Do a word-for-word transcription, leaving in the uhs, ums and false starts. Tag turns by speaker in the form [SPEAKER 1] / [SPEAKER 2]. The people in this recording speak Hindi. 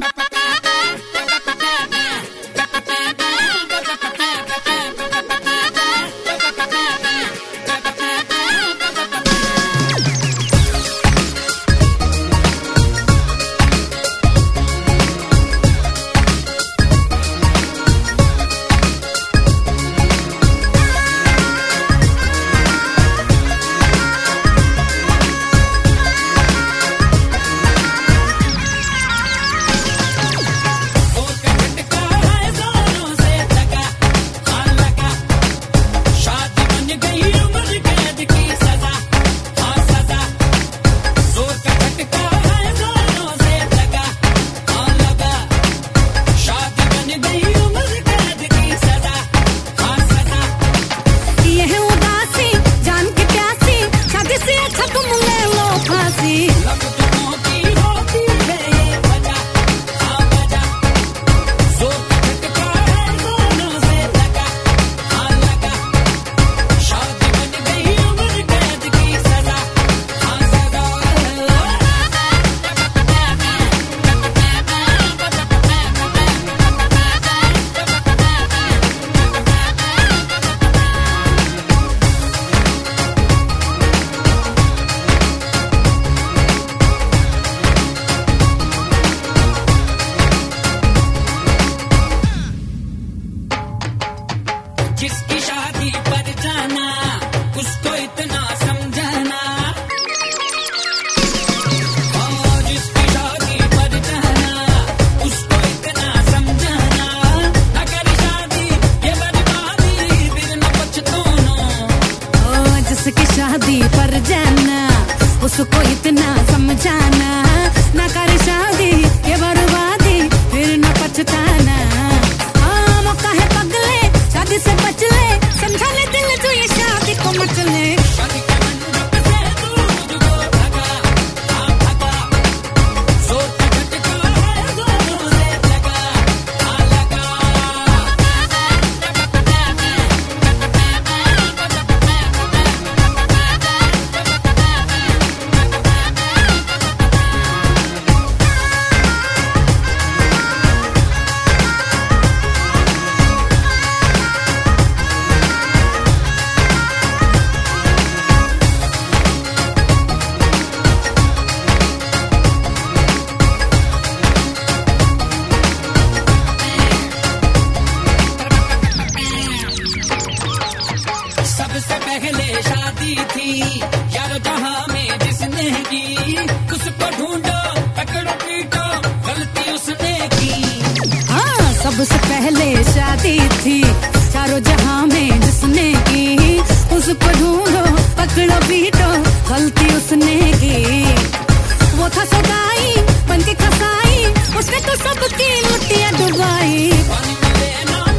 [SPEAKER 1] जिसकी शादी पर जाना उसको इतना समझाना, और जिसकी शादी पर जाना उसको इतना समझाना, न कर शादी ये बर्बादी फिर न पछताना।
[SPEAKER 2] ओ जिसकी शादी पर जाना उसको इतना समझाना, न कर शादी ये बर्बादी फिर न पछताना। हाँ मौका है पगले शादी से बच ले, समझा ले दिल जो ये शादी को मच ले।
[SPEAKER 1] शादी के मंडप से दूर वो भगा, हाँ भगा, सोच झटका है जोरों से लगा, हाँ लगा। सबसे पहले शादी थी यार जहां में जिसने की, उसको ढूंढो पकड़ो पीटो गलती उसने की।
[SPEAKER 2] हाँ सबसे पहले शादी थी चारों जहां में जिसने की, उसको ढूंढो पकड़ो पीटो गलती उसने की। वो था सौदाई बनके कसाई, उसने तो सबकी लुटिया डुबाई।
[SPEAKER 1] पानी मिले ना